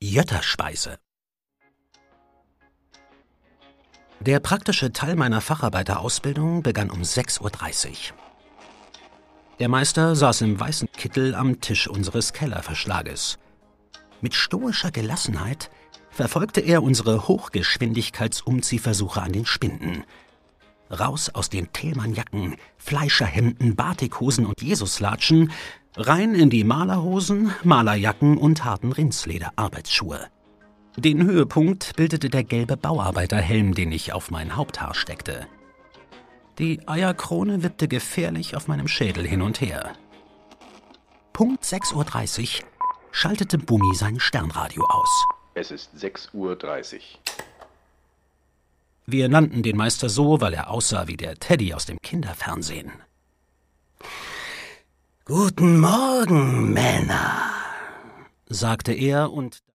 Jötterspeise. Der praktische Teil meiner Facharbeiterausbildung begann um 6:30 Uhr. Der Meister saß im weißen Kittel am Tisch unseres Kellerverschlages. Mit stoischer Gelassenheit verfolgte er unsere Hochgeschwindigkeitsumziehversuche an den Spinden. Raus aus den Thälmannjacken, Fleischerhemden, Batikhosen und Jesuslatschen, rein in die Malerhosen, Malerjacken und harten Rindsleder-Arbeitsschuhe. Den Höhepunkt bildete der gelbe Bauarbeiterhelm, den ich auf mein Haupthaar steckte. Die Eierkrone wippte gefährlich auf meinem Schädel hin und her. Punkt 6:30 Uhr schaltete Bummi sein Sternradio aus. Es ist 6:30 Uhr. Wir nannten den Meister so, weil er aussah wie der Teddy aus dem Kinderfernsehen. »Guten Morgen, Männer«, sagte er und